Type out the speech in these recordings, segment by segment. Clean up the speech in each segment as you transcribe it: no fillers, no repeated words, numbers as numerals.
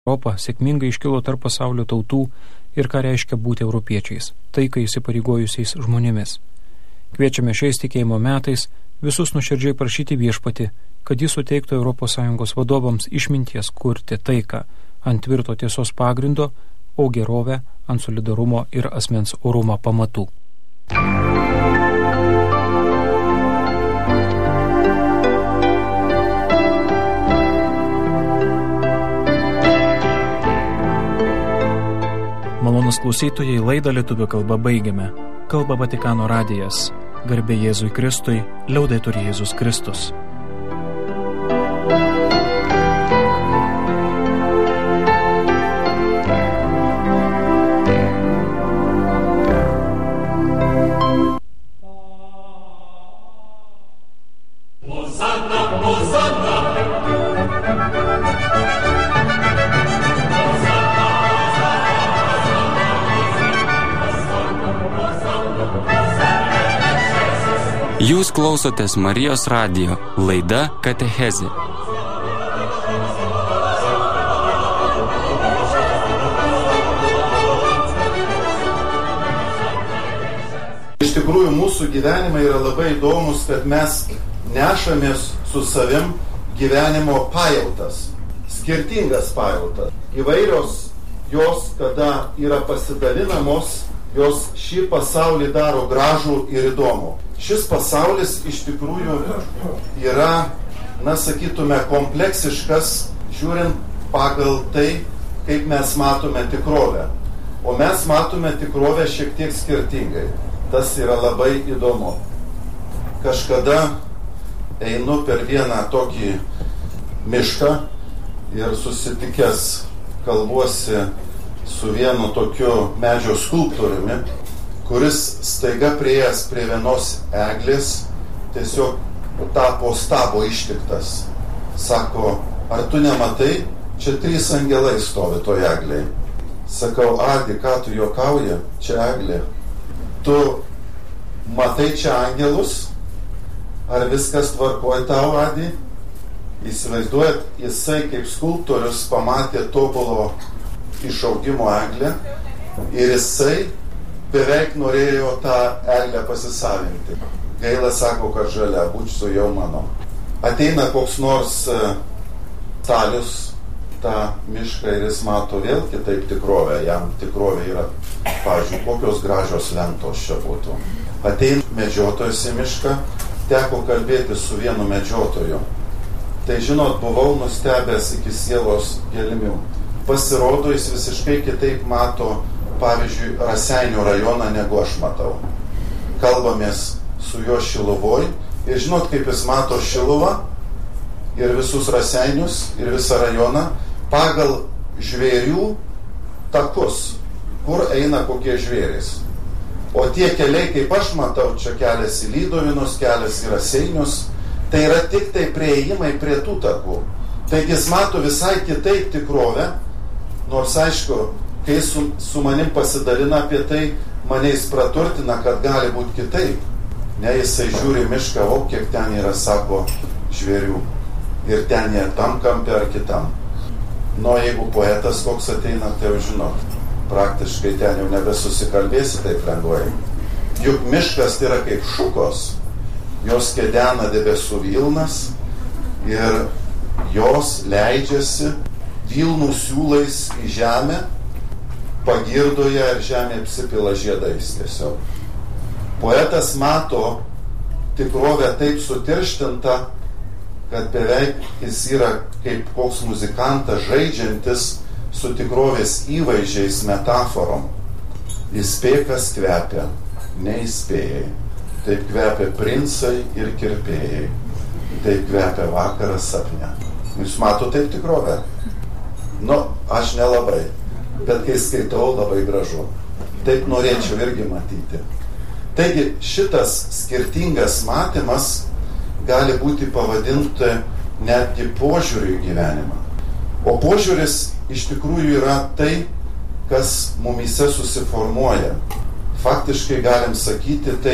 Europa sėkmingai iškilo tarp pasaulio tautų ir ką reiškia būti europiečiais, taikai įsipareigojusiais žmonėmis. Kviečiame šiais tikėjimo metais visus nuoširdžiai prašyti Viešpatį, kad jis suteiktų ES vadovams išminties kurti taiką ant tvirto tiesos pagrindo, o gerovę ant solidarumo ir asmens orumo pamatų. Malonus klausytojai, laidą lietuvių kalba baigiame. Kalba Vatikano radijas. Garbė Jėzui Kristui, liaudetur Jėzus Kristus. Jūs klausotės Marijos radijo, laida Katechezė. Iš tikrųjų, mūsų gyvenimai yra labai įdomus, kad mes nešamės su savim gyvenimo pajautas, skirtingas pajautas. Įvairios jos, kada yra pasidalinamos, jos šį pasaulį daro gražų ir įdomų. Šis pasaulis iš tikrųjų yra, sakytume, kompleksiškas, žiūrint pagal tai, kaip mes matome tikrovę. O mes matome tikrovę šiek tiek skirtingai. Tas yra labai įdomu. Kažkada einu per vieną tokį mišką ir susitikęs kalbuosi su vienu tokiu medžio skulptoriumi, kuris staiga priėjęs prie vienos eglės tiesiog tapo stabo ištiktas. Sako, ar tu nematai, čia 3 angelai stovi toje eglėje. Sakau, Adi, ką tu juokauji, čia eglė. Tu matai čia angelus? Ar viskas tvarkoj tau, Adi? Įsivaizduojat, jisai kaip skulptorius pamatė tobulo išaugimo eglę ir jisai beveik norėjo tą eglę pasisavinti. Gaila, sako, kad žalia, būčiau jau mano. Ateina koks nors stalius tą mišką ir jis mato vėl kitaip tikrovę. Jam tikrovė yra, pavyzdžiui, kokios gražios lentos čia būtų. Ateina medžiotojas į mišką, teko kalbėti su vienu medžiotoju. Tai žinot, buvau nustebęs iki sielos gelmių. Pasirodo, jis visiškai kitaip mato, pavyzdžiui, Raseinių rajoną, negu aš matau. Kalbamės su juo Šiluvoj ir žinot, kaip jis mato Šiluvą ir visus Raseinius ir visą rajoną pagal žvėrių takus, kur eina kokie žvėrys. O tie keliai, kaip aš matau, čia kelias į Lydovinus, kelias į Raseinius, tai yra tik tai prieėjimai prie tų takų. Taigi jis mato visai kitaip tikrovę, nors aišku, kai su manim pasidalina apie tai, mane jis praturtina, kad gali būti kitaip. Ne, jisai žiūri mišką, o kiek ten yra, sako, žvėrių. Ir ten jie tam kampe ar kitam. Nu, jeigu poetas koks ateina, tai jau žinot, praktiškai ten jau nebesusikalbėsi taip lengvai. Juk miškas tai yra kaip šukos. Jos kedena debesų vilnas ir jos leidžiasi vilnų siūlais į žemę, pagirdoje ir žemė apsipila žiedais tiesiog. Poetas mato tikrovę taip sutirštinta, kad beveik jis yra kaip koks muzikantas žaidžiantis su tikrovės įvaizdžiais metaforom. Įspėkas kvepia, neįspėjai. Taip kvepia princai ir kirpėjai. Taip kvepia vakaras sapne. Jūs matote taip tikrovę? Nu, aš nelabai. Bet kai skaitau, labai gražu. Taip norėčiau irgi matyti. Taigi šitas skirtingas matymas gali būti pavadinti netgi požiūriu į gyvenimą. O požiūris iš tikrųjų yra tai, kas mumyse susiformuoja. Faktiškai galim sakyti, tai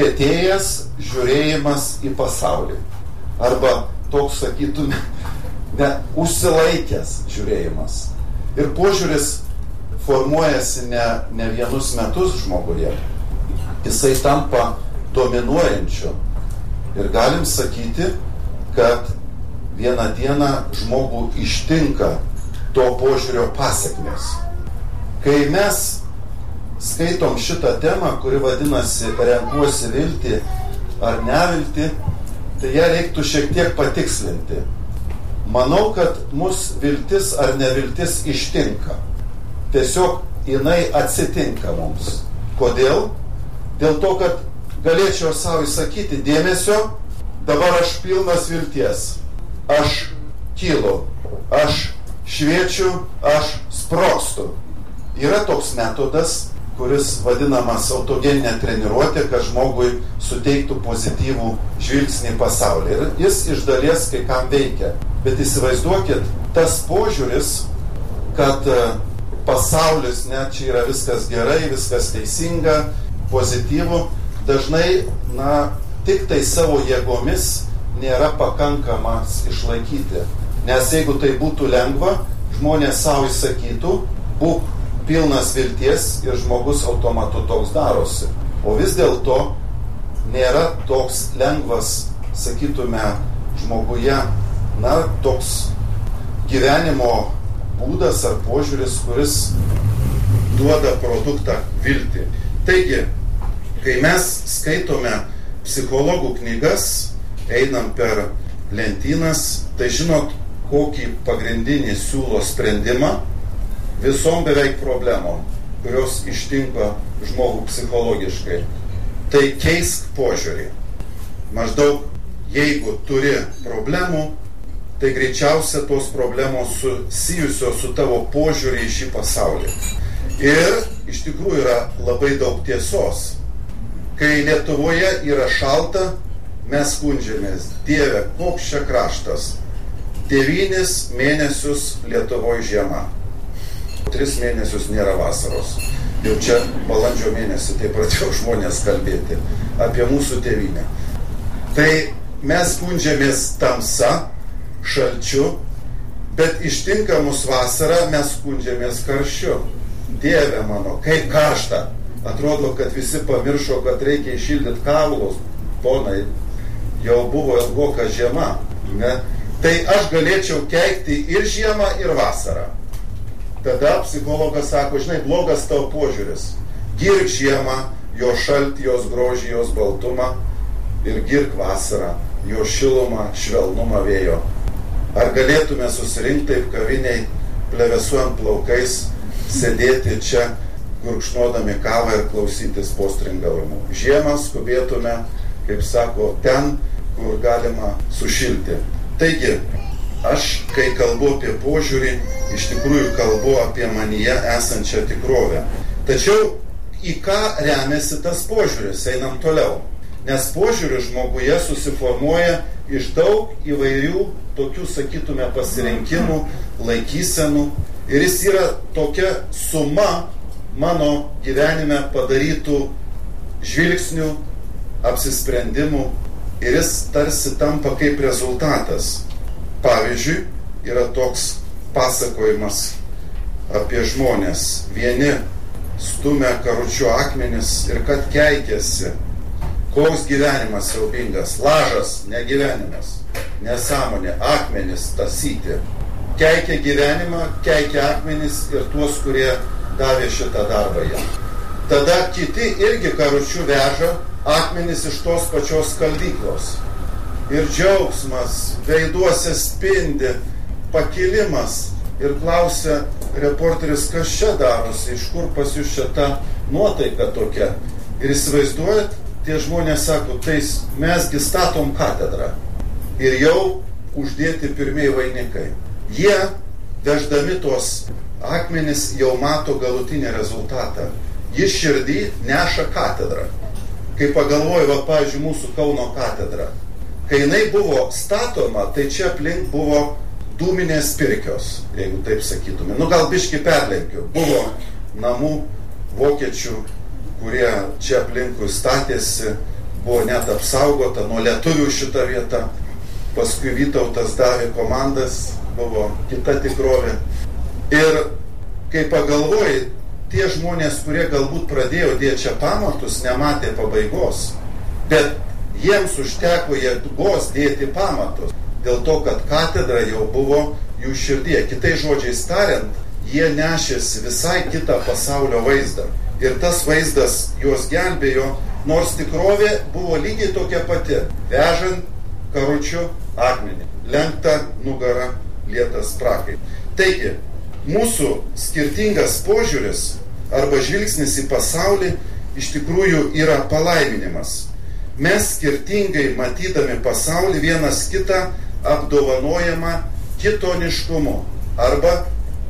užkietėjęs žiūrėjimas į pasaulį. Arba toks, sakytume, užsilaikęs žiūrėjimas. Ir požiūris formuojasi ne vienus metus žmoguje. Jisai tampa dominuojančiu. Ir galim sakyti, kad vieną dieną žmogų ištinka to požiūrio pasekmės. Kai mes skaitom šitą temą, kuri vadinasi renkuosi viltį ar neviltį, tai ją reiktų šiek tiek patikslinti. Manau, kad mus viltis ar neviltis ištinka. Tiesiog jinai atsitinka mums. Kodėl? Dėl to, kad galėčiau savo įsakyti dėmesio, dabar aš pilnas vilties. Aš kylu, aš šviečiu, aš sprogstu. Yra toks metodas, kuris vadinamas autogeninė treniruotė, kad žmogui suteiktų pozityvų žvilgsnį į pasaulį. Ir jis iš dalies kai kam veikia. Bet įsivaizduokit, tas požiūris, kad pasaulis, čia yra viskas gerai, viskas teisinga, pozityvu, dažnai, tik tai savo jėgomis nėra pakankamas išlaikyti. Nes jeigu tai būtų lengva, žmonės savo įsakytų, būk pilnas vilties ir žmogus automatu toks darosi. O vis dėlto nėra toks lengvas, sakytume, žmoguje, toks gyvenimo būdas ar požiūris, kuris duoda produktą viltį. Taigi, kai mes skaitome psichologų knygas, einam per lentynas, tai žinot, kokį pagrindinį siūlo sprendimą visom beveik problemom, kurios ištinka žmogų psichologiškai. Tai keisk požiūrį. Maždaug, jeigu turi problemų, tai greičiausia tos problemos susijusios su tavo požiūrį į šį pasaulį. Ir iš tikrųjų yra labai daug tiesos. Kai Lietuvoje yra šalta, mes skundžiamės: Dieve, koks čia kraštas. 9 mėnesius Lietuvoje žiema. 3 mėnesius nėra vasaros. Jau čia balandžio mėnesį tai pradėjo žmonės kalbėti apie mūsų tėvynę. Tai mes skundžiamės tamsa, šalčiu, bet ištinka mus vasara, mes skundžiamės karščiu. Dieve mano, kaip karšta. Atrodo, kad visi pamiršo, kad reikia iššildyti kaulus. Ponai, jau buvo ilgoka žiema. Ne? Tai aš galėčiau keikti ir žiemą, ir vasarą. Tada psichologas sako, žinai, blogas tavo požiūris. Girk žiemą, jo šaltį, jos grožį, jos baltumą, ir girk vasarą, jo šilumą, švelnumą vėjo. Ar galėtume susirinkti taip kaviniai, plevesuojant plaukais, sėdėti čia, gurkšnodami kavą ir klausytis postringavimų. Žiemą skubėtume, kaip sako, ten, kur galima sušilti. Taigi, aš, kai kalbu apie požiūrį, iš tikrųjų kalbu apie manyje esančią tikrovę. Tačiau į ką remiasi tas požiūris? Einam toliau. Nes požiūris žmoguje susiformuoja iš daug įvairių tokių, sakytume, pasirinkimų, laikysenų. Ir jis yra tokia suma mano gyvenime padarytų žvilgsnių, apsisprendimų. Ir jis tarsi tampa kaip rezultatas. Pavyzdžiui, yra toks pasakojimas apie žmonės. Vieni stumia karučiu akmenis ir kad keikėsi. Koks gyvenimas siaubingas. Lažas, ne gyvenimas. Nesąmonė, akmenis tasyti. Keikia gyvenimą, keikia akmenis ir tuos, kurie davė šitą darbą jam. Tada kiti irgi karučiu veža akmenis iš tos pačios skaldyklos. Ir džiaugsmas, veiduose spindi, pakilimas. Ir klausia reporteris, kas čia darosi, iš kur pas jūs čia ta nuotaika tokia. Ir įsivaizduojat, tie žmonės sako, tai mesgi statom katedrą. Ir jau uždėti pirmieji vainikai. Jie, veždami tuos akmenis, jau mato galutinį rezultatą. Jis širdį neša katedrą. Kai pagalvoju, pavyzdžiui, mūsų Kauno katedra. Kai jinai buvo statoma, tai čia aplink buvo dūminės pirkios, jeigu taip sakytume. Gal biškį perlenkiu. Buvo namų vokiečių, kurie čia aplinkui statėsi, buvo net apsaugota nuo lietuvių šitą vietą. Paskui Vytautas davė komandas buvo kita tikrovė. Ir kai pagalvoji, tie žmonės, kurie galbūt pradėjo dėti čia pamatus, nematė pabaigos, bet jiems užteko jėgos dėti pamatus, dėl to, kad katedra jau buvo jų širdie. Kitais žodžiais tariant, jie nešėsi visai kitą pasaulio vaizdą. Ir tas vaizdas juos gelbėjo, nors tikrovė buvo lygiai tokia pati, vežant karučiu akmenį, lenkta nugara lietas prakai. Taigi, mūsų skirtingas požiūris arba žvilgsnis į pasaulį iš tikrųjų yra palaiminimas. Mes skirtingai matydami pasaulį vienas kitą apdovanojama kitoniškumu. Arba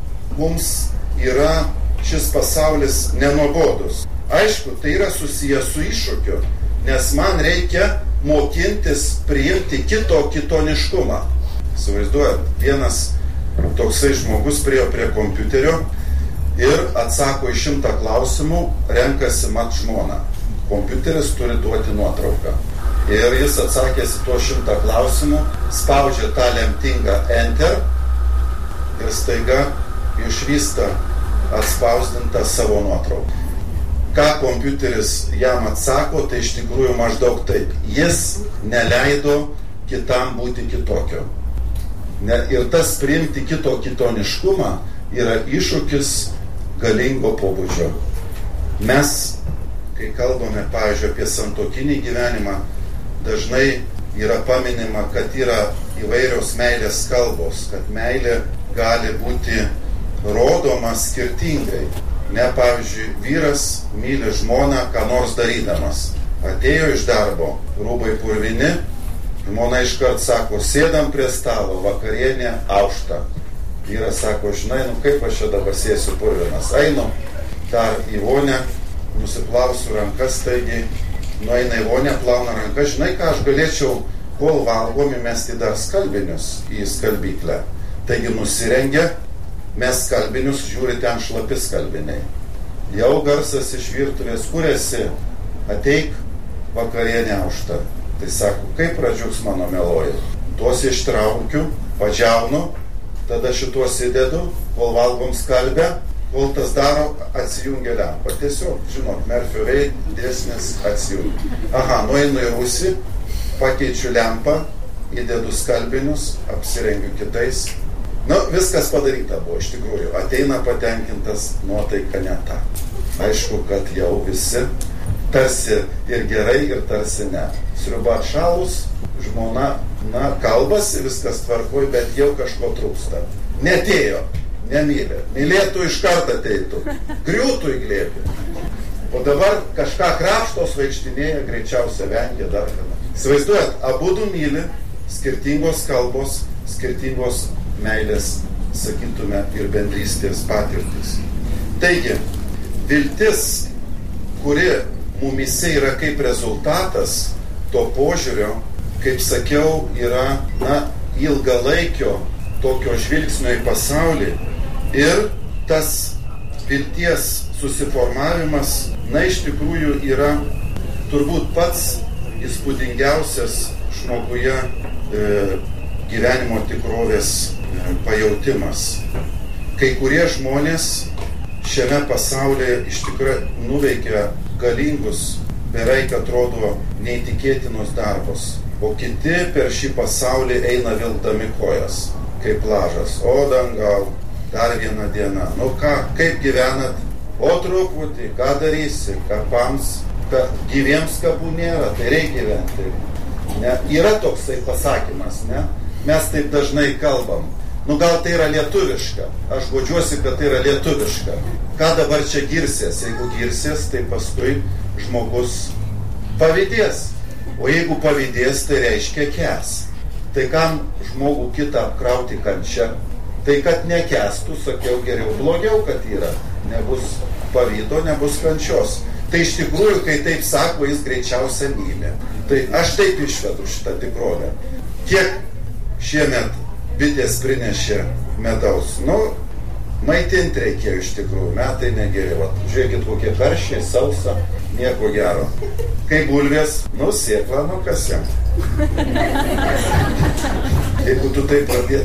mums yra šis pasaulis nenuobodus. Aišku, tai yra susijęs su iššūkiu, nes man reikia mokintis priimti kito kitoniškumą. Įsivaizduojat, vienas toksai žmogus priėjo prie kompiuterio ir atsako į 100 klausimų, renkasi mat žmoną. Kompiuteris turi duoti nuotrauką. Ir jis atsakęs į to 100 klausimų, spaudžia tą lemtingą Enter ir staiga išvysta atspausdintą savo nuotrauką. Ką kompiuteris jam atsako, tai iš tikrųjų maždaug taip. Jis neleido kitam būti kitokio. Ir tas priimti kito kitoniškumą yra iššūkis galingo pobūdžio. Mes, kai kalbame, pavyzdžiui, apie santuokinį gyvenimą, dažnai yra paminima, kad yra įvairios meilės kalbos, kad meilė gali būti rodoma skirtingai. Ne, pavyzdžiui, vyras myli žmoną, ką nors darydamas. Atėjo iš darbo, rūbai purvini, žmona iškart sako, sėdam prie stalo, vakarienė aušta. Vyras sako, žinai, kaip aš čia dabar sėsiu purvinas. Einu dar į vonę, nusiplausiu rankas, taigi nueina į vonę, plauna rankas. Žinai, ką aš galėčiau, kol valgom, įmesti dar skalbinius į skalbyklę. Taigi nusirengia, mes skalbinius, žiūri ten šlapi skalbiniai. Jau garsas iš virtuvės, kur esi, ateik, vakarienė aušta. Tai sako, kaip pradžiugs mano meloji. Tuos ištraukiu, padžiaunu, tada šituos įdedu, kol valgom skalbę, kol tas daro, atsijungia lempa. Tiesiog, žinot, Murphy dėsnis atsijungia. Aha, nueinu į rūsį, pakeičiu lempą, įdedu skalbinius, apsirengiu kitais. Viskas padaryta buvo, iš tikrųjų. Ateina patenkintas, nuotaika ne ta. Aišku, kad jau visi tarsi ir gerai, ir tarsi ne. Sriuba atšalus, žmona, kalbasi, viskas tvarkoj, bet jau kažko trūksta. Netėjo, nemylė. Mylėtų iš karto ateitų. Griūtų į glėbį. O dabar kažką krapštos vaikštinėja, greičiausia vengia dar kada. Įsivaizduojat, abudu myli, skirtingos kalbos, skirtingos meilės, sakytume, ir bendrystės patirtis. Taigi, viltis, kuri mumise yra kaip rezultatas to požiūrio, kaip sakiau, yra, ilgalaikio tokio žvilgsnio į pasaulį ir tas vilties susiformavimas, iš tikrųjų yra turbūt pats įspūdingiausias žmoguje gyvenimo tikrovės pajautimas. Kai kurie žmonės šiame pasaulyje iš tikrųjų nuveikia galingus, beveik atrodo neįtikėtinus darbus, o kiti per šį pasaulį eina vilkdami kojas, kaip lažas. O dangal, dar viena diena. Kaip gyvenat? O truputį, ką darysi? Kapams, gyviems kapų nėra, tai reikia gyventi. Ne? Yra toksai pasakymas, ne? Mes taip dažnai kalbam. Gal tai yra lietuviška. Aš godžiuosi, kad tai yra lietuviška. Ką dabar čia girsies? Jeigu girsies, tai paskui žmogus pavydės. O jeigu pavydės, tai reiškia kes. Tai kam žmogų kitą apkrauti kančia? Tai kad nekestų, sakiau, geriau blogiau, kad yra. Nebus pavydo, nebus kančios. Tai iš tikrųjų, kai taip sako, jis greičiausia myli. Tai aš taip išvedu šitą tikrovę. Kiek šiemet bitės prinešė medaus? Maitinti reikėjo iš tikrųjų, metai negeri. Žiūrėkit, kokie karščiai, sausa, nieko gero. Kai bulvės, sėklą, kas jam. Jeigu tu taip pradėtum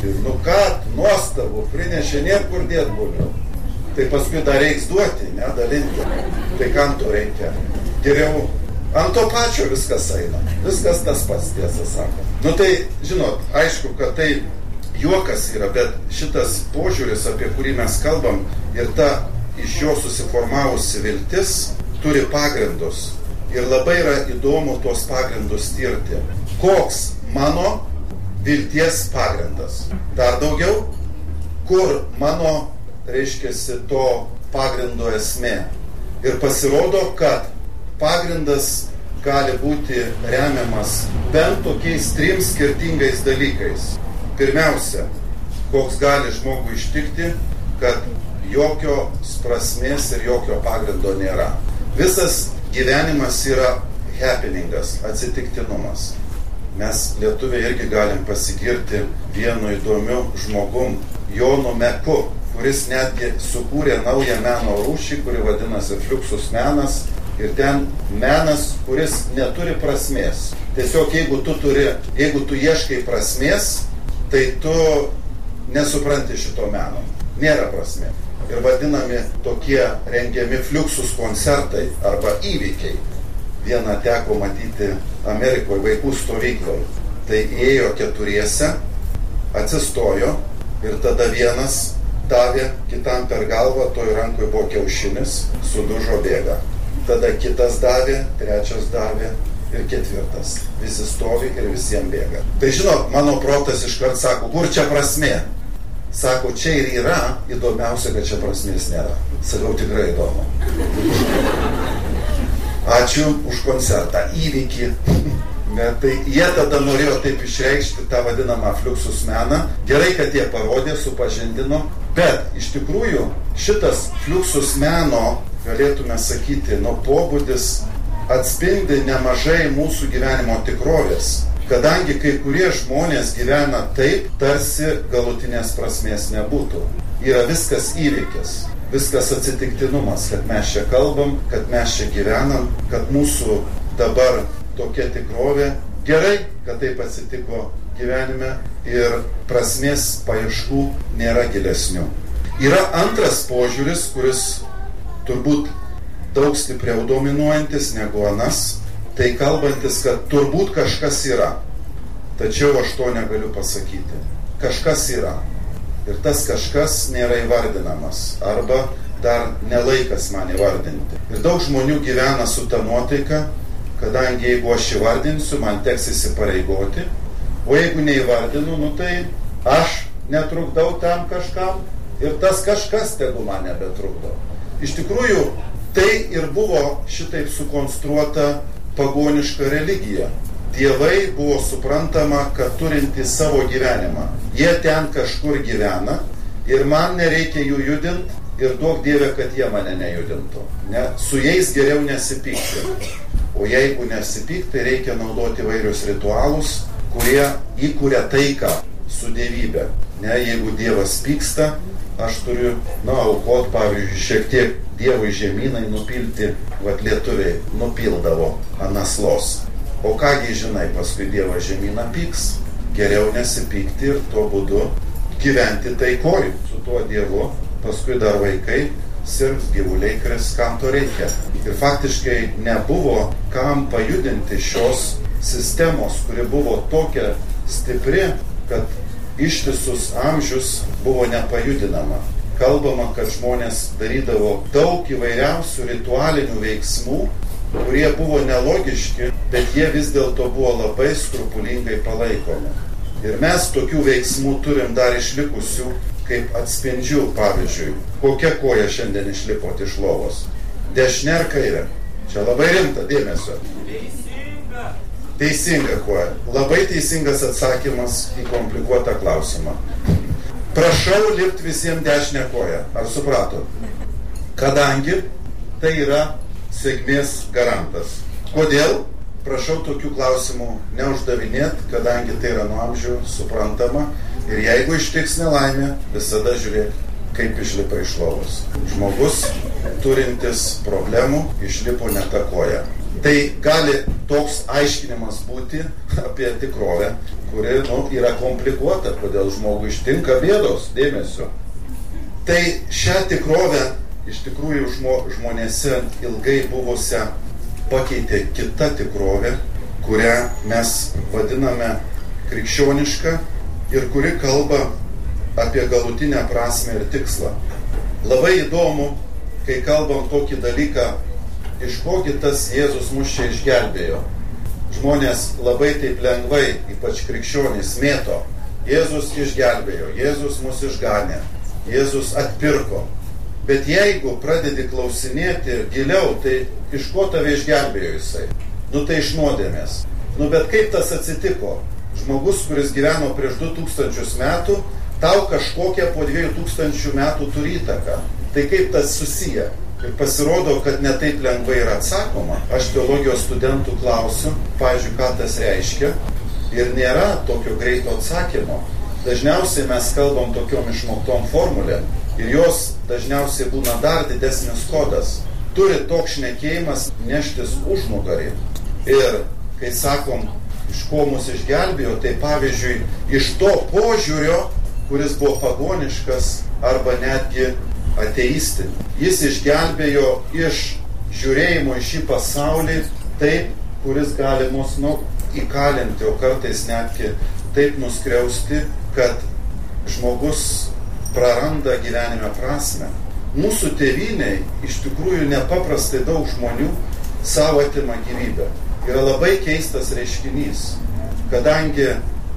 Ir ką, nuostabu, prinešė niekur dėtbulių. Tai paskui dar reiks duoti, nedalinti. Tai kam to reikia? Geriau ant to pačio viskas eina. Viskas tas pats, tiesą sako. Tai, žinot, aišku, kad tai juokas yra, bet šitas požiūris, apie kurį mes kalbam, ir ta iš jo susiformavusi viltis turi pagrindus. Ir labai yra įdomu tuos pagrindus tirti. Koks mano vilties pagrindas? Dar daugiau, kur mano, reiškiasi, to pagrindo esmė? Ir pasirodo, kad pagrindas gali būti remiamas bent tokiais 3 skirtingais dalykais. Pirmiausia, koks gali žmogų ištikti, kad jokios prasmės ir jokio pagrindo nėra. Visas gyvenimas yra happeningas, atsitiktinumas. Mes lietuviai irgi galim pasigirti vienu įdomiu žmogum, Jonu Meku, kuris netgi sukūrė naują meno rūšį, kuri vadinasi fliuksus menas. Ir ten menas, kuris neturi prasmės. Tiesiog jeigu tu ieškai prasmės, tai tu nesupranti šito meno. Nėra prasmė. Ir vadinami tokie rengiami fliuksus koncertai arba įvykiai. Vieną teko matyti Amerikoje vaikų stovykloje. Tai ėjo 4, atsistojo ir tada vienas davė kitam per galvą, toj rankoje buvo kiaušinis, sudužo, bėga. Tada kitas davė, 3 davė ir 4. Visi stovi ir visiems bėga. Tai žinot, mano protas iškart sako, kur čia prasmė? Sako, čia ir yra, įdomiausia, kad čia prasmės nėra. Sakau, tikrai įdomu. Ačiū už koncertą, įvykį. Bet tai jie tada norėjo taip išreikšti tą vadinamą fliuksus meną. Gerai, kad jie parodė, supažindino. Bet iš tikrųjų šitas fliuksus meno, galėtume sakyti, pobūdis atspindi nemažai mūsų gyvenimo tikrovės. Kadangi kai kurie žmonės gyvena taip, tarsi galutinės prasmės nebūtų. Yra viskas įvykis, viskas atsitiktinumas, kad mes čia kalbam, kad mes čia gyvenam, kad mūsų dabar tokia tikrovė. Gerai, kad taip atsitiko gyvenime ir prasmės paieškų nėra gilesnių. Yra antras požiūris, kuris turbūt daug stipriau dominuojantis negu anas, tai kalbantis, kad turbūt kažkas yra, tačiau aš to negaliu pasakyti. Kažkas yra. Ir tas kažkas nėra įvardinamas, arba dar nelaikas man įvardinti. Ir daug žmonių gyvena su ta nuotaika, kadangi jeigu aš įvardinsiu, man teks įsipareigoti, o jeigu neįvardinu, tai aš netrukdau tam kažkam ir tas kažkas tegu man nebetrukdo. Iš tikrųjų, tai ir buvo šitaip sukonstruota pagoniška religija. Dievai buvo suprantama, kad turinti savo gyvenimą. Jie ten kažkur gyvena ir man nereikia jų judinti ir duok Dieve, kad jie mane nejudintų. Su jais geriau nesipykti. O jeigu nesipykti, tai reikia naudoti įvairius ritualus, kurie įkuria taiką su dievybė. Jeigu Dievas pyksta, aš turiu, aukot, pavyzdžiui, šiek tiek Dievui žemynai nupilti, lietuviai nupildavo ant naslos. O kągi žinai, paskui Dievas žemyną pyks, geriau nesipykti ir tuo būdu gyventi taikoj su tuo Dievu, paskui dar vaikai sirgs, gyvuliai kris, kam to reikia. Ir faktiškai nebuvo kam pajudinti šios sistemos, kuri buvo tokia stipri, kad ištisus amžius buvo nepajudinama. Kalbama, kad žmonės darydavo daug įvairiausių ritualinių veiksmų, kurie buvo nelogiški, bet jie vis dėlto buvo labai skrupulingai palaikomi. Ir mes tokių veiksmų turim dar išlikusių, kaip atspindžių, pavyzdžiui. Kokia koja šiandien išlipot iš lovos? Dešinė ar kairė? Čia labai rimta, dėmesio. Teisinga koja. Labai teisingas atsakymas į komplikuotą klausimą. Prašau lipti visiems dešinę koją. Ar supratot? Kadangi tai yra sėkmės garantas. Kodėl? Prašau tokių klausimų neuždavinėti, kadangi tai yra nuo amžių suprantama. Ir jeigu ištiks nelaimė, visada žiūrėk, kaip išlipa iš lovos. Žmogus turintis problemų išlipo ne tą koją. Tai gali toks aiškinimas būti apie tikrovę, kuri yra komplikuota, kodėl žmogui ištinka bėdos, dėmesio. Tai šią tikrovę iš tikrųjų žmonėse ilgai buvusią pakeitė kita tikrovė, kurią mes vadiname krikščioniška ir kuri kalba apie galutinę prasmę ir tikslą. Labai įdomu, kai kalbam tokį dalyką, iš kogi tas Jėzus mus čia išgelbėjo. Žmonės labai taip lengvai, ypač krikščionys, mėto. Jėzus išgelbėjo, Jėzus mus išganė, Jėzus atpirko. Bet jeigu pradedi klausinėti giliau, tai iš ko tave išgelbėjo jisai? Tai iš nuodėmės. Bet kaip tas atsitiko? Žmogus, kuris gyveno prieš 2000 metų, tau kažkokią po 2000 metų turi įtaką. Tai kaip tas susiję? Ir pasirodo, kad ne taip lengvai yra atsakoma. Aš teologijos studentų klausiu, pavyzdžiui, ką tas reiškia, ir nėra tokio greito atsakymo. Dažniausiai mes kalbam tokiom išmoktom formulėm, ir jos dažniausiai būna dar didesnis kodas. Turi toks šnekėjimas neštis užnugarį. Ir kai sakom, iš ko mus išgelbėjo, tai pavyzdžiui, iš to požiūrio, kuris buvo pagoniškas arba netgi ateistinį. Jis išgelbėjo iš žiūrėjimo į šį pasaulį taip, kuris gali mus įkalinti, o kartais netgi taip nuskriausti, kad žmogus praranda gyvenime prasmę. Mūsų tėvynei iš tikrųjų nepaprastai daug žmonių savo atima gyvybę. Yra labai keistas reiškinys, kadangi,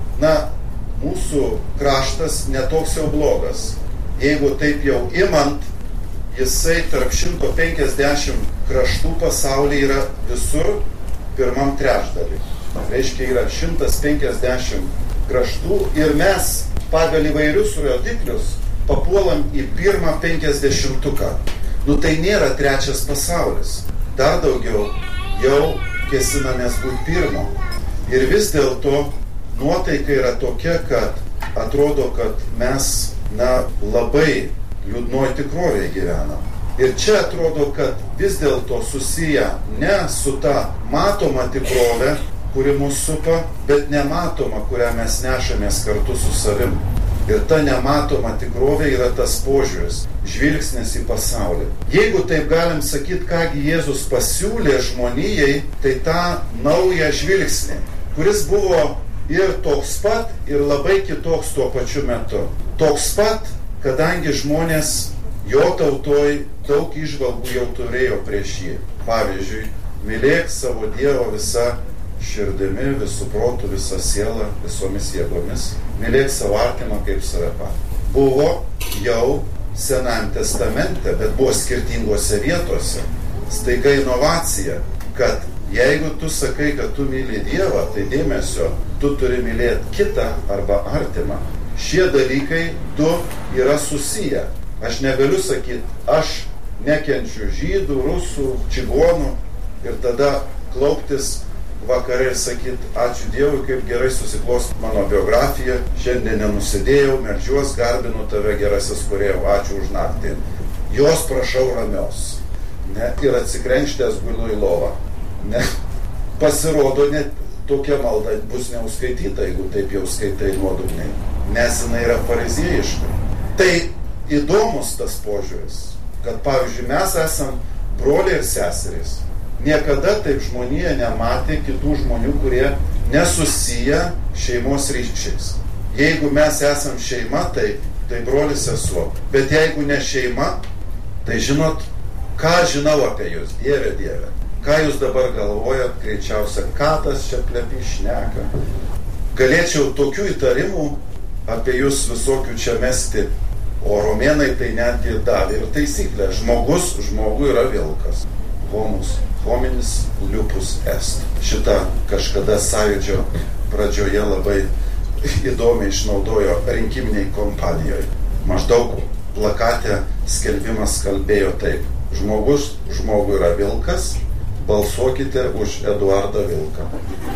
mūsų kraštas netoks jau blogas. Jeigu taip jau imant, jisai tarp 150 kraštų pasaulyje yra visur pirmam trečdalį. Reiškia, yra 150 kraštų ir mes pagal įvairius rodiklius papuolam į pirmą 50-tuką. Tai nėra trečias pasaulis. Dar daugiau jau kesinamės būti pirmo. Ir vis dėlto nuotaika yra tokia, kad atrodo, kad mes labai liūdnoj tikrovėje gyvenam. Ir čia atrodo, kad vis dėlto susiję ne su ta matoma tikrovė, kuri mus supa, bet nematoma, kurią mes nešamės kartu su savim. Ir ta nematoma tikrovė yra tas požiūris, žvilgsnis į pasaulį. Jeigu taip galim sakyti, kągi Jėzus pasiūlė žmonijai, tai tą naują žvilgsnį, kuris buvo ir toks pat, ir labai kitoks tuo pačiu metu. Toks pat, kadangi žmonės jo tautoj daug įžvalgų jau turėjo prieš jį. Pavyzdžiui, mylėk savo Dievą visą širdimi, visų protų, visą sielą, visomis jėgomis. Mylėk savo artimą kaip save patį. Buvo jau Senajame testamente, bet buvo skirtingose vietose. Staiga inovacija, kad jeigu tu sakai, kad tu myli Dievą, tai dėmesio, tu turi mylėti kitą arba artimą. Šie dalykai du yra susiję. Aš negaliu sakyti, aš nekenčiu žydų, rusų, čigonų ir tada klauptis vakare ir sakyti, ačiū Dievui, kaip gerai susiklosto mano biografija, šiandien nenusidėjau, meldžiuos, garbinu tave, gerasis kūrėjau, ačiū už naktį. Jos prašau ramios. Ir atsikrenkštęs guliu į lovą. Pasirodo, net tokia malda bus neuskaityta, jeigu taip jau skaitai nuodugniai. Nes jinai yra fariziejiška. Tai įdomus tas požiūris, kad pavyzdžiui mes esam broliai ir seserys. Niekada taip žmonija nematė kitų žmonių, kurie nesusiję šeimos ryšiais. Jeigu mes esam šeima, tai brolis sesuo. Bet jeigu ne šeima, tai žinot, ką žinau apie jūs, Dieve, Dieve. Ką jūs dabar galvojat, greičiausia, ką tas čia plepi šneka. Galėčiau tokių įtarimų apie jūs visokių čia mesti, o romėnai tai netgi davė ir taisyklę. Žmogus žmogui yra vilkas. Homus hominis lupus est. Šitą kažkada sąjūdžio pradžioje labai įdomiai išnaudojo rinkiminiai kompanijoje. Maždaug plakate skelbimas kalbėjo taip. Žmogus žmogui yra vilkas, balsuokite už Eduardą Vilką.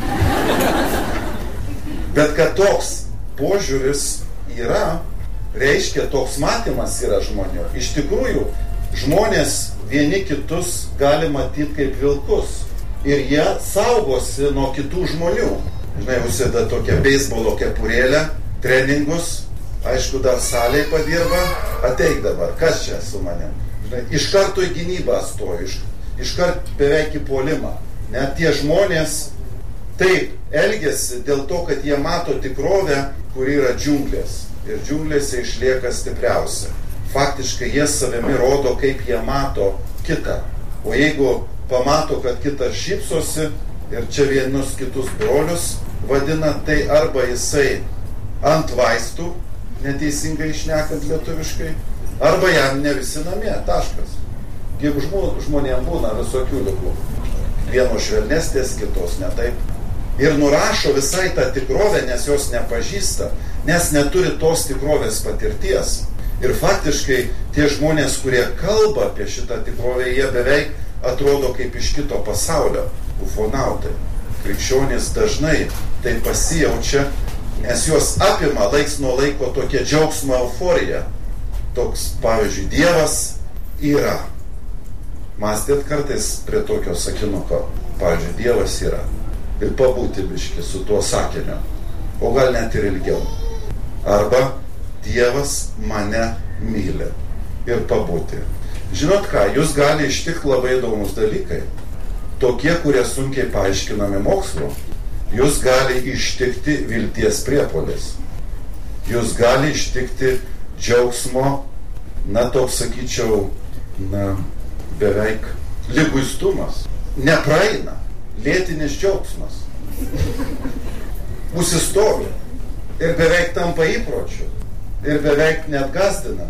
Bet kad toks požiūris yra, reiškia toks matymas yra žmonių. Iš tikrųjų, žmonės vieni kitus gali matyti kaip vilkus. ir jie saugosi nuo kitų žmonių. Žinai, užsideda tokią beisbolo kepurėlę, treningus, aišku, dar salėje padirba, ateik dabar, kas čia su manim? Žinai, iš karto į gynybą stoju, iš karto beveik į puolimą. Net tie žmonės taip elgiasi dėl to, kad jie mato tikrovę, kuri yra džiunglės. Ir džiunglėse išlieka stipriausia. Faktiškai jie savimi rodo, kaip jie mato kitą. O jeigu pamato, kad kitas šypsosi ir čia vienus kitus brolius vadina, tai arba jisai ant vaistų, neteisingai šnekant lietuviškai, arba jam ne visi namie, taškas. Juk žmonėm būna visokių ligų. Vienos švelnesnės, kitos ne taip. Ir nurašo visai tą tikrovę, nes jos nepažįsta, nes neturi tos tikrovės patirties. Ir faktiškai tie žmonės, kurie kalba apie šitą tikrovę, jie beveik atrodo kaip iš kito pasaulio, ufonautai. Krikščionys dažnai tai pasijaučia, nes juos apima laiks nuo laiko tokia džiaugsmo euforija. Toks, pavyzdžiui, Dievas yra. Mąstėt kartais prie tokio sakinuko, pavyzdžiui, Dievas yra. Ir pabūti biški su tuo sakiniu. O gal net ir ilgiau. Arba Dievas mane myli. Ir pabūti. Žinot ką, jūs gali ištikti labai įdomus dalykai. Tokie, kurie sunkiai paaiškinami mokslu. Jūs gali ištikti vilties priepuolis. Jūs gali ištikti džiaugsmo, toks sakyčiau, beveik liguistumas. Nepraeina. Lėtinis džiaugsmas. Užsistovi. Ir beveik tampa įpročiu. Ir beveik net gazdina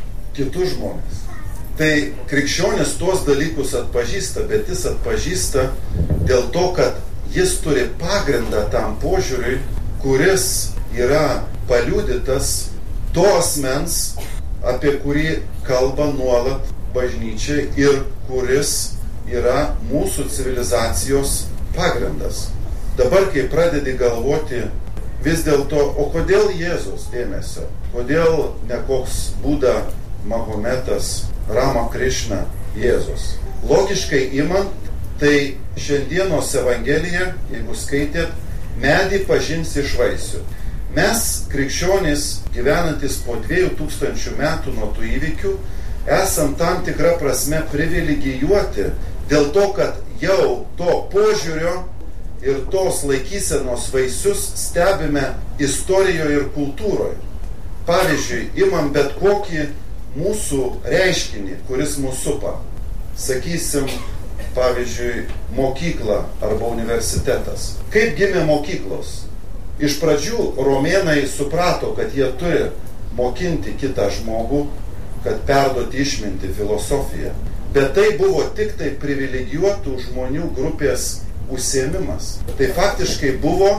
kitus žmonės. Tai krikščionis tuos dalykus atpažįsta, bet jis atpažįsta dėl to, kad jis turi pagrindą tam požiūriui, kuris yra paliudytas to asmens, apie kurį kalba nuolat bažnyčia ir kuris yra mūsų civilizacijos pagrindas. Dabar, kai pradedi galvoti vis dėlto, o kodėl Jėzus dėmesio? Kodėl ne koks Buda, Mahometas, Rama Krišna, Jėzus? Logiškai imant, tai šiandienos Evangelija, jeigu skaitėt, medį pažins iš vaisių. Mes, krikščionys, gyvenantis po 2000 metų nuo tų įvykių, esam tam tikrą prasme privilegijuoti dėl to, kad jau to požiūrio ir tos laikysenos vaisius stebime istorijoje ir kultūroje. Pavyzdžiui, imam bet kokį mūsų reiškinį, kuris mūsų supa. Sakysim, pavyzdžiui, mokykla arba universitetas. Kaip gimė mokyklos? Iš pradžių romėnai suprato, kad jie turi mokinti kitą žmogų, kad perduoti išmintį, filosofiją. Bet tai buvo tik tai privilegijuotų žmonių grupės užsiėmimas. Tai faktiškai buvo,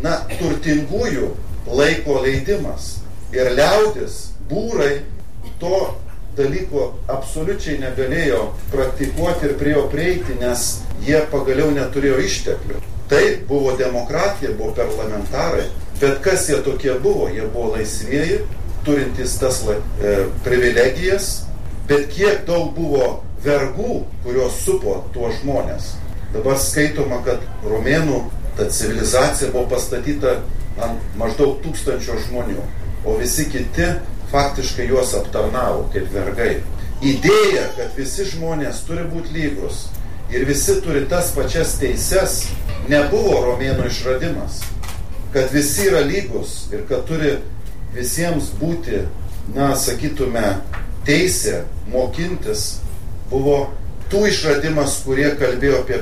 turtingųjų laiko leidimas. Ir liaudis, būrai to dalyko absoliučiai negalėjo praktikuoti ir prie jo prieiti, nes jie pagaliau neturėjo išteklių. Tai buvo demokratija, buvo parlamentarai. Bet kas jie tokie buvo? Jie buvo laisvieji, turintys tas privilegijas, bet kiek daug buvo vergų, kurios supo tuos žmonės. Dabar skaitoma, kad romėnų ta civilizacija buvo pastatyta ant maždaug 1000 žmonių, o visi kiti faktiškai juos aptarnavo kaip vergai. Idėja, kad visi žmonės turi būti lygus ir visi turi tas pačias teises, nebuvo romėnų išradimas. Kad visi yra lygus ir kad turi visiems būti, sakytume, teisė mokintis, buvo tų išradimas, kurie kalbėjo apie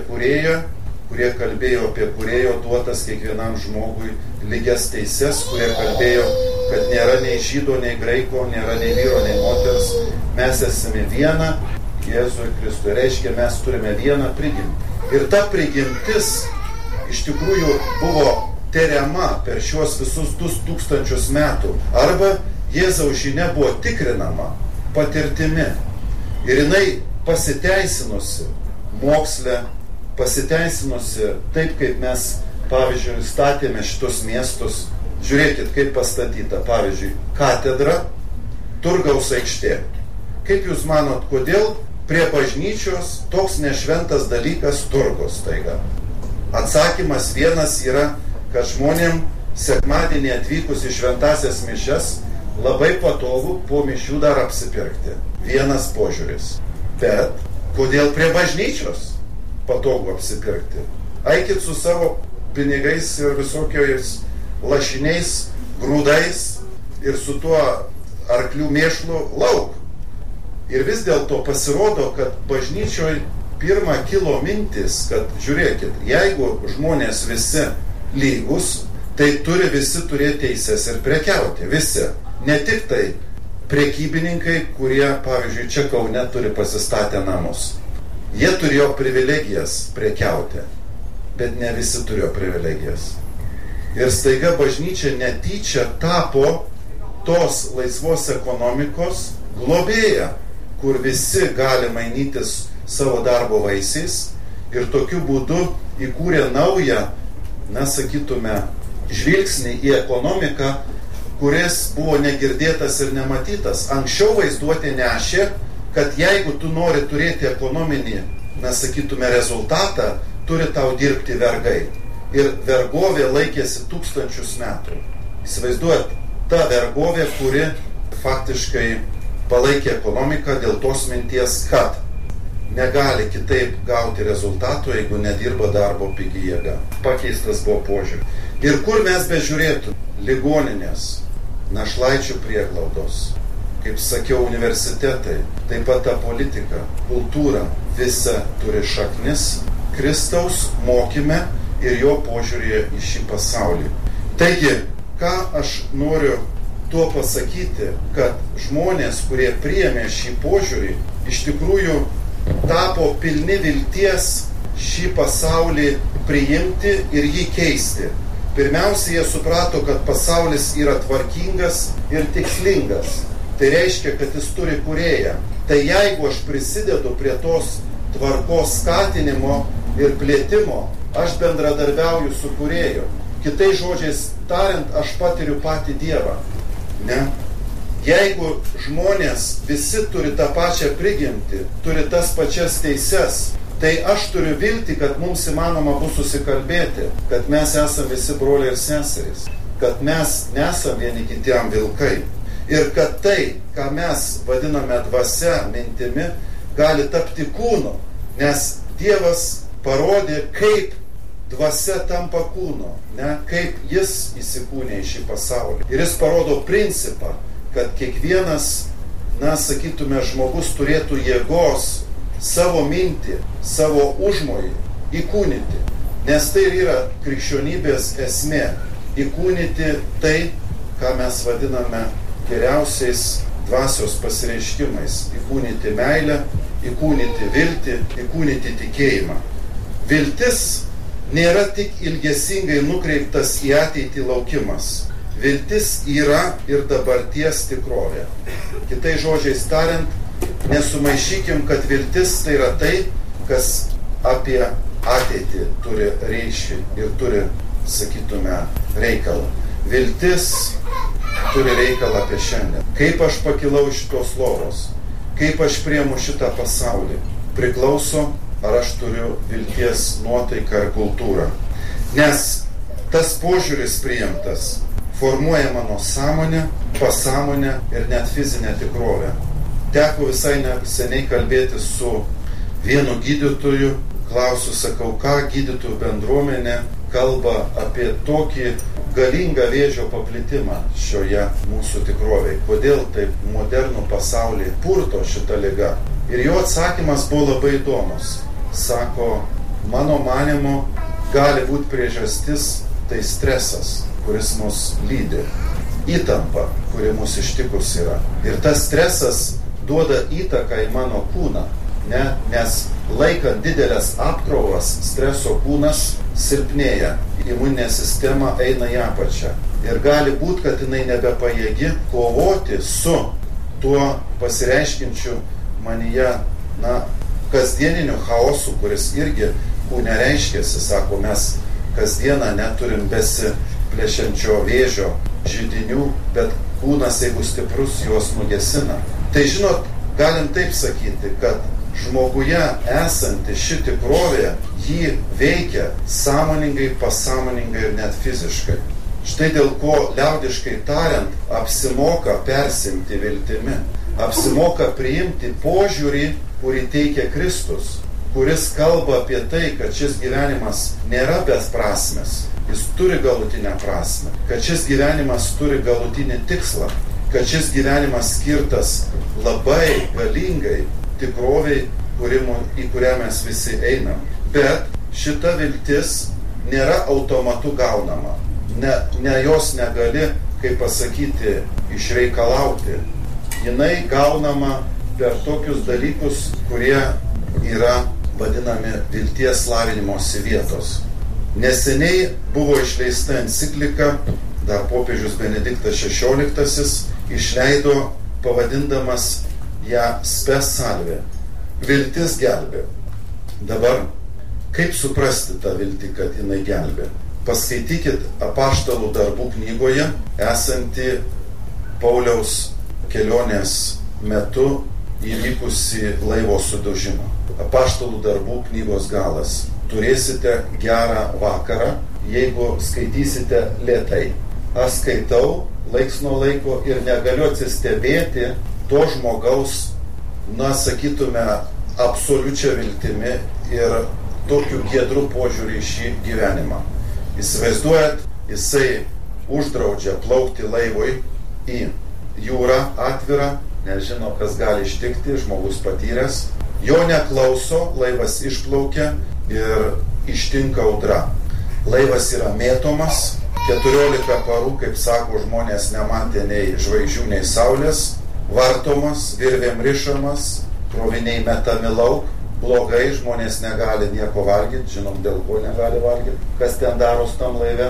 kūrėjo duotas kiekvienam žmogui lygias teises, kurie kalbėjo, kad nėra nei žydo, nei graiko, nėra nei vyro, nei moters. Mes esame viena Jėzui Kristui. Reiškia, mes turime vieną prigimtį. Ir ta prigimtis iš tikrųjų buvo teriama per šiuos visus 2000 metų. Arba Jėzaus žinia buvo tikrinama patirtimi. Ir jinai pasiteisinusi moksle, pasiteisinusi taip, kaip mes, pavyzdžiui, statėme šitos miestus. Žiūrėkit, kaip pastatyta, pavyzdžiui, katedra, Turgaus aikštė. Kaip jūs manot, kodėl prie bažnyčios toks nešventas dalykas turgus taiga? Atsakymas vienas yra, kad žmonėm sekmadienį atvykus į šventasias mišias labai patogu po mišių dar apsipirkti. Vienas požiūris. Bet kodėl prie bažnyčios patogu apsipirkti? Eikit su savo pinigais ir visokiais lašiniais, grūdais ir su tuo arklių mėšlu lauk. Ir vis dėlto pasirodo, kad bažnyčioje pirmą kilo mintis, kad žiūrėkit, jeigu žmonės visi lygus, tai turi visi turėti teises ir prekiauti. Visi. Ne tik tai prekybininkai, kurie, pavyzdžiui, čia Kaune turi pasistatę namus. Jie turėjo privilegijas prekiauti, bet ne visi turėjo privilegijas. Ir staiga bažnyčia netyčia tapo tos laisvos ekonomikos globėja, kur visi gali mainytis savo darbo vaisiais ir tokiu būdu įkūrė naują, sakytume, žvilgsnį į ekonomiką, kuris buvo negirdėtas ir nematytas. Anksčiau vaizduotė nešė, kad jeigu tu nori turėti ekonominį, sakytume, rezultatą, turi tau dirbti vergai. Ir vergovė laikėsi 1000 metų. Įsivaizduojat, ta vergovė, kuri faktiškai palaikė ekonomiką dėl tos minties, kad negali kitaip gauti rezultatų, jeigu nedirba darbo pigi jėga. Pakeistas buvo požiūrį. Ir kur mes bežiūrėtume? Ligoninės, našlaičių prieglaudos, kaip sakiau, universitetai, taip pat ta politika, kultūra, visa turi šaknis Kristaus mokyme ir jo požiūrėje į šį pasaulį. Taigi, ką aš noriu tuo pasakyti, kad žmonės, kurie priėmė šį požiūrį, iš tikrųjų tapo pilni vilties šį pasaulį priimti ir jį keisti. Pirmiausia, jie suprato, kad pasaulis yra tvarkingas ir tikslingas. Tai reiškia, kad jis turi kūrėją. Tai jeigu aš prisidedu prie tos tvarkos skatinimo ir plėtimo, aš bendradarbiauju su kūrėju. Kitais žodžiais tariant, aš patiriu patį Dievą. Ne? Jeigu žmonės visi turi tą pačią prigimtį, turi tas pačias teises, tai aš turiu viltį, kad mums įmanoma bus susikalbėti, kad mes esame visi broliai ir seserys, kad mes nesame vieni kitiem vilkai ir kad tai, ką mes vadiname dvasia, mintimi, gali tapti kūnu, nes Dievas parodė, kaip dvasia tampa kūnu, ne? Kaip jis įsikūnė į šį pasaulį. Ir jis parodo principą, kad kiekvienas, sakytume, žmogus turėtų jėgos savo mintį, savo užmojį įkūnyti. Nes tai yra krikščionybės esmė. Įkūnyti tai, ką mes vadiname geriausiais dvasios pasireiškimais. Įkūnyti meilę, įkūnyti viltį, įkūnyti tikėjimą. Viltis nėra tik ilgesingai nukreiptas į ateitį laukimas. Viltis yra ir dabarties tikrovė. Kitais žodžiais tariant, nesumaišykim, kad viltis tai yra tai, kas apie ateitį turi reikšti ir turi, sakytume, reikalą. Viltis turi reikalą apie šiandien. Kaip aš pakilau iš tos lovos, kaip aš priimu šitą pasaulį, priklauso, ar aš turiu vilties nuotaiką ir kultūrą. Nes tas požiūris priimtas formuoja mano sąmonę, pasąmonę ir net fizinę tikrovę. Teko visai seniai kalbėti su vienu gydytoju, klausiu, sakau, ką gydytojų bendruomenė kalba apie tokį galingą vėžio paplitimą šioje mūsų tikrovėje. Kodėl taip modernų pasaulį purto šitą ligą? Ir jo atsakymas buvo labai įdomus. Sako, mano manymu, gali būti priežastis tai stresas, kuris mus lydi, įtampa, kuri mus ištikus yra. Ir tas stresas duoda įtaką į mano kūną, nes laikant didelės apkrovas streso kūnas silpnėja, imuninė sistema eina į apačią. Ir gali būti, kad jinai nebepajėgi kovoti su tuo pasireiškinčiu manyje, kasdieniniu chaosu, kuris irgi kūne reiškėsi. Sako, mes kasdieną neturim besiplešiančio vėžio židinių, bet kūnas, jeigu stiprus, juos nugesina. Tai žinot, galim taip sakyti, kad žmoguje esanti ši tikrovė jį veikia sąmoningai, pasąmoningai ir net fiziškai. Štai dėl ko, liaudiškai tariant, apsimoka persimti viltimi. Apsimoka priimti požiūrį, kurį teikia Kristus, kuris kalba apie tai, kad šis gyvenimas nėra besprasmis, jis turi galutinę prasme, kad šis gyvenimas turi galutinį tikslą, kad šis gyvenimas skirtas labai galingai tikroviai, į kurią mes visi einam. Bet šita viltis nėra automatu gaunama. Ne jos negali, kaip pasakyti, išreikalauti. Jinai gaunama per tokius dalykus, kurie yra vadinami vilties lavinimosi vietos. Neseniai buvo išleista enciklika, dar popiežius Benediktas XVI išleido pavadindamas ją Spes Salve. Viltis gelbė. Dabar, kaip suprasti tą viltį, kad jinai gelbė? Paskaitykit Apaštalų darbų knygoje esantį Pauliaus kelionės metu įvykusi laivo sudužimą. Apaštalų darbų knygos galas. Turėsite gerą vakarą, jeigu skaitysite lėtai. Aš skaitau laiks nuo laiko ir negaliu atsistebėti to žmogaus, sakytume, absoliučia viltimi ir tokiu giedru požiūrį į šį gyvenimą. Įsivaizduojat, jisai uždraudžia plaukti laivui į jūrą atvirą, nežino, kas gali ištikti, žmogus patyręs. Jo neklauso, laivas išplaukia ir ištinka audra. Laivas yra mėtomas, 14 parų, kaip sako žmonės, nematė nei žvaigždžių, nei saulės, vartomas, virvėm rišamas, kroviniai metami lauk, blogai, žmonės negali nieko valgyti, žinom, dėl ko negali valgyti, kas ten daros tam laive,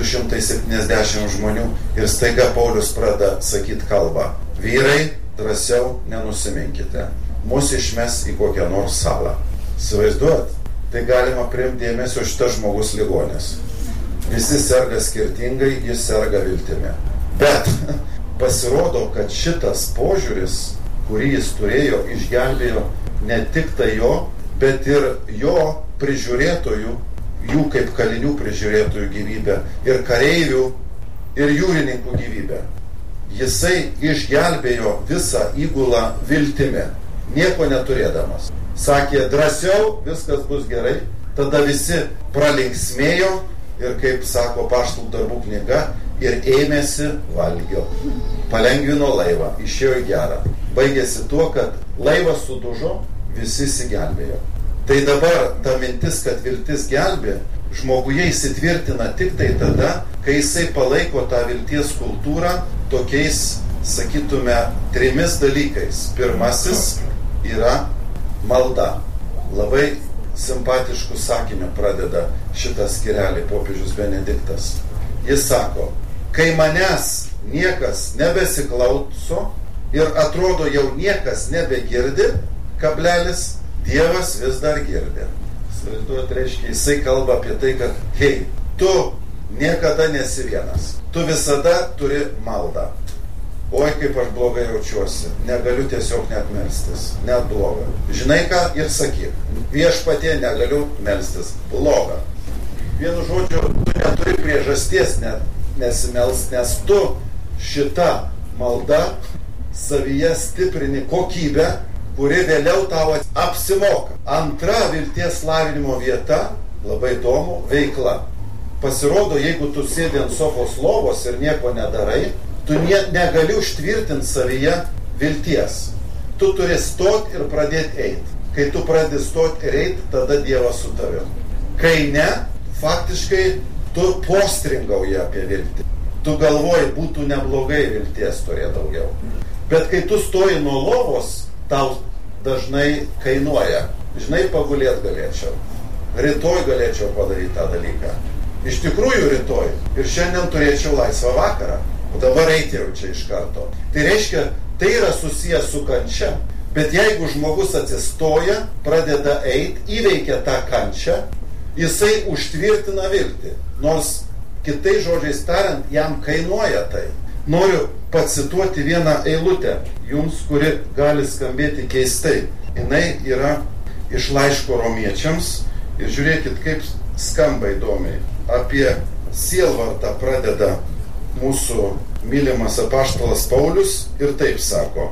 270 žmonių ir staiga Paulius pradeda sakyti kalbą. Vyrai, drąsiau nenusiminkite, mus išmes į kokią nors salą. Įsivaizduojat, tai galima priimti dėmesio, šitas žmogus ligonis. Visi serga skirtingai, jis serga viltimi. Bet pasirodo, kad šitas požiūris, kurį jis turėjo, išgelbėjo ne tik tai jo, bet ir jo prižiūrėtojų, jų kaip kalinių prižiūrėtojų gyvybę, ir kareivių, ir jūrininkų gyvybę. Jisai išgelbėjo visą įgulą viltimi, nieko neturėdamas. Sakė, drąsiau, viskas bus gerai, tada visi pralinksmėjo ir, kaip sako Apaštalų darbų knyga, ir ėmėsi valgio. Palengvino laivą, išėjo į gerą. Baigėsi tuo, kad laivas sudužo, visi įsigelbėjo. Tai dabar ta mintis, kad viltis gelbė, žmoguje įsitvirtina tik tai tada, kai jisai palaiko tą vilties kultūrą tokiais, sakytume, 3 dalykais. Pirmasis yra malda. Labai simpatiškų sakinių pradeda šitą skyrelį popiežius Benediktas. Jis sako, kai manęs niekas nebesiklauso ir atrodo jau niekas nebegirdi, kablelis, Dievas vis dar girdi. Įsivaizduojat, reiškia, jisai kalba apie tai, kad hei, tu niekada nesi vienas. Tu visada turi maldą. Oi, kaip aš blogai jaučiuosi. Negaliu tiesiog net melstis. Net bloga. Žinai ką? Ir sakyk. Viešpatie, negaliu melstis. Bloga. Vienu žodžiu, tu neturi priežasties net nesimelst, nes tu šitą maldą savyje stiprini kokybę, kuri vėliau tau apsimoka. Antra vilties lavinimo vieta, labai įdomu, veikla. Pasirodo, jeigu tu sėdi ant sofos lovos ir nieko nedarai, tu negali užtvirtinti savyje vilties. Tu turi stoti ir pradėti eiti. Kai tu pradedi stoti ir eiti, tada Dievas su tavim. Kai ne, faktiškai tu postringauji apie viltį. Tu galvoji, būtų neblogai vilties turėti daugiau. Bet kai tu stoji nuo lovos, tau dažnai kainuoja. Žinai, pagulėt galėčiau. Rytoj galėčiau padaryti tą dalyką. Iš tikrųjų rytoj. Ir šiandien turėčiau laisvą vakarą. O dabar eiti jau čia iš karto. Tai reiškia, tai yra susijęs su kančia. Bet jeigu žmogus atsistoja, pradeda eiti, įveikia tą kančią, jisai užtvirtina viltį. Nors kitais žodžiais tariant, jam kainuoja tai. Noriu pacituoti vieną eilutę jums, kuri gali skambėti keistai. Jinai yra iš laiško romiečiams ir žiūrėkit, kaip skamba įdomiai. Apie sielvartą pradeda mūsų mylimas apaštalas Paulius ir taip sako.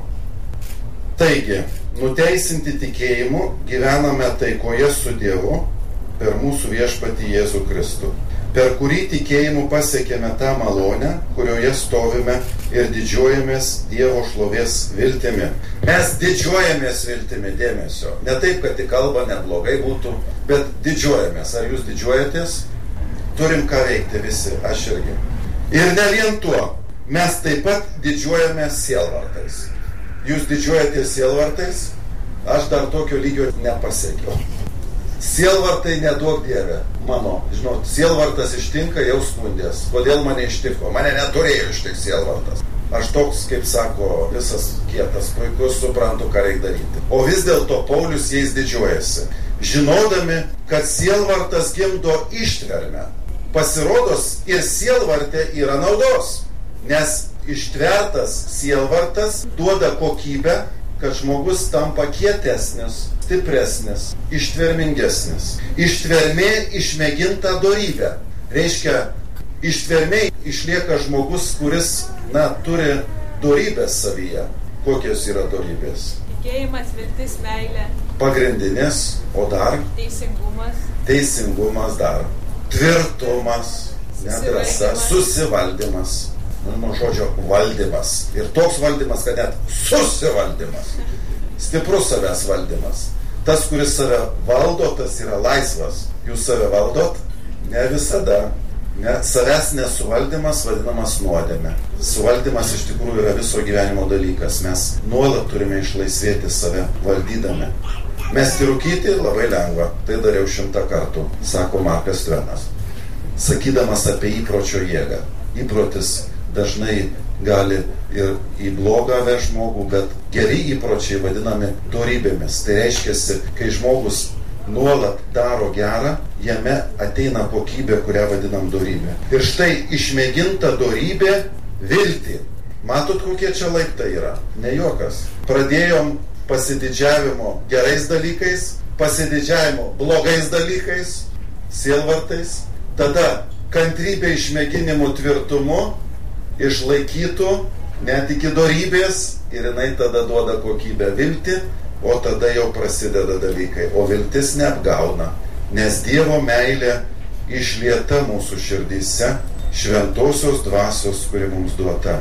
Taigi, nuteisinti tikėjimu gyvename taikoje su Dievu per mūsų viešpatį Jėzų Kristų, per kurį tikėjimu pasiekėme tą malonę, kurioje stovime ir didžiuojamės Dievo šlovės viltimi. Mes didžiuojamės viltimi, dėmesio. Ne taip, kad į kalbą neblogai būtų, bet didžiuojamės. Ar jūs didžiuojatės? Turim ką veikti visi, aš irgi. Ir ne vien tuo, mes taip pat didžiuojamės sielvartais. Jūs didžiuojatės sielvartais? Aš dar tokio lygio nepasiekiau. Sielvartai neduok Dieve mano. Žinot, sielvartas ištinka, jau skundės. Kodėl mane ištiko? Mane neturėjo ištikti sielvartas. Aš toks, kaip sako, visas kietas, puikus, suprantu, ką reikia daryti. O vis dėlto Paulius jais didžiuojasi. Žinodami, kad sielvartas gimdo ištvermę. Pasirodos, ir sielvartė yra naudos. Nes ištvertas sielvartas duoda kokybę, kad žmogus tampa kietesnis, stipresnis, ištvermingesnis. Ištvermė išmėginta dorybė. Reiškia, ištvermė išlieka žmogus, kuris, turi dorybės savyje. Kokios yra dorybės? Tikėjimas, viltis, meilė. Pagrindinės, o dar? Teisingumas. Teisingumas dar. Tvirtumas, nedrąsa, susivaldymas. Nuo žodžio valdymas. Ir toks valdymas, kad net susivaldymas. Stiprus savęs valdymas. Tas, kuris save valdo, tas yra laisvas. Jūs save valdot? Ne visada. Savęs nesuvaldymas vadinamas nuodėme. Suvaldymas iš tikrųjų yra viso gyvenimo dalykas. Mes nuolat turime išlaisvėti save valdydami. Mesti rūkyti labai lengva. Tai dariau 100 kartų, sako Markas Tvenas. Sakydamas apie įpročio jėgą. Įprotis dažnai gali ir į blogą veš žmogų, bet geri įpročiai vadinami dorybėmis. Tai reiškia, kai žmogus nuolat daro gerą, jame ateina kokybė, kurią vadinam dorybė. Ir štai išmėginta dorybė viltį. Matot, kokie čia laiptai yra? Ne juokas. Pradėjom pasididžiavimo gerais dalykais, pasididžiavimo blogais dalykais, sielvartais, tada kantrybė išmėginimų tvirtumu, išlaikytų net iki dorybės ir jinai tada duoda kokybę viltį, o tada jau prasideda dalykai. O viltis neapgauna, nes Dievo meilė išlieta mūsų širdyse, šventosios dvasios, kuri mums duota.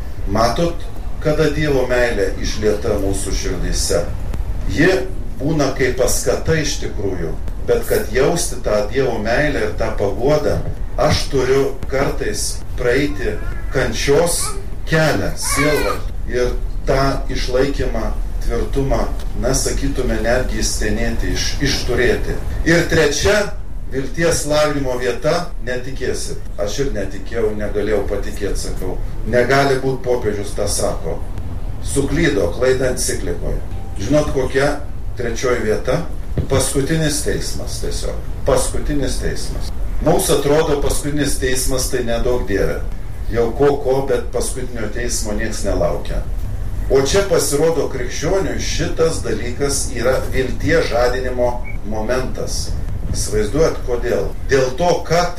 Matot, kada Dievo meilė išlieta mūsų širdyse? Ji būna kaip paskata iš tikrųjų, bet kad jausti tą Dievo meilę ir tą paguodą, aš turiu kartais praeiti kančios kelią, sielą ir tą išlaikymą, tvirtumą, sakytume, netgi įstenėti, išturėti. Ir trečia vilties lavinimo vieta – netikėsit. Aš ir netikėjau, negalėjau patikėti, sakau. Negali būti, popiežius tą sako. Suklydo, klaida enciklikoje. Žinot, kokia trečioji vieta? Paskutinis teismas tiesiog. Paskutinis teismas. Mums atrodo, paskutinis teismas tai nedaug Dieve. Jau ko, bet paskutinio teismo nieks nelaukia. O čia pasirodo krikščioniui šitas dalykas yra vilties žadinimo momentas. Įsivaizduojat, kodėl? Dėl to, kad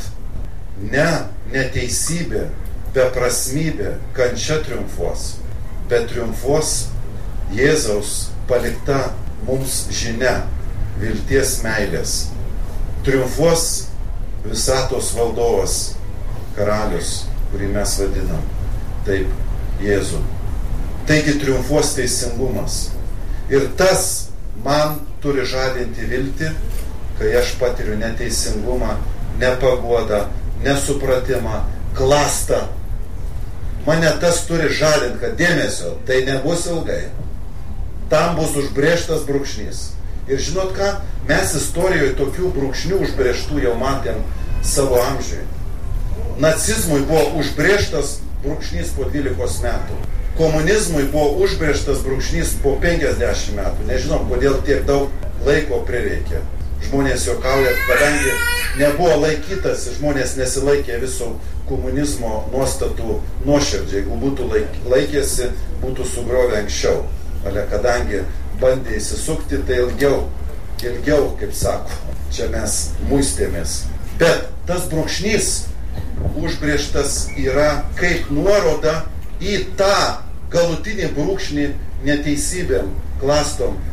neteisybė, beprasmybė, kančia triumfuos, bet triumfuos Jėzaus palikta mums žinia vilties meilės. Triumfuos visatos valdovas, karalius, kurį mes vadinam taip Jėzų. Taigi triumfuos teisingumas. Ir tas man turi žadinti viltį, kai aš patiriu neteisingumą, nepaguodą, nesupratimą, klastą. Mane tas turi žadinti, kad dėmesio, tai nebus ilgai. Tam bus užbrėžtas brūkšnys. Ir žinot ką, mes istorijoje tokių brūkšnių užbrėžtų jau matėm savo amžiui. Nacizmui buvo užbrėžtas brūkšnys po 12 metų. Komunizmui buvo užbrėžtas brūkšnys po 50 metų. Nežinom, kodėl tiek daug laiko prireikė. Žmonės juokauja, kadangi nebuvo laikytasi, žmonės nesilaikė visų komunizmo nuostatų nuoširdžiai. Jeigu būtų laikėsi, būtų sugriovę anksčiau. Ale kadangi bandė įsisukti, tai ilgiau, kaip sako, čia mes muistėmės. Bet tas brūkšnys užbrėžtas yra kaip nuoroda į tą galutinį brūkšnį neteisybėm, klastom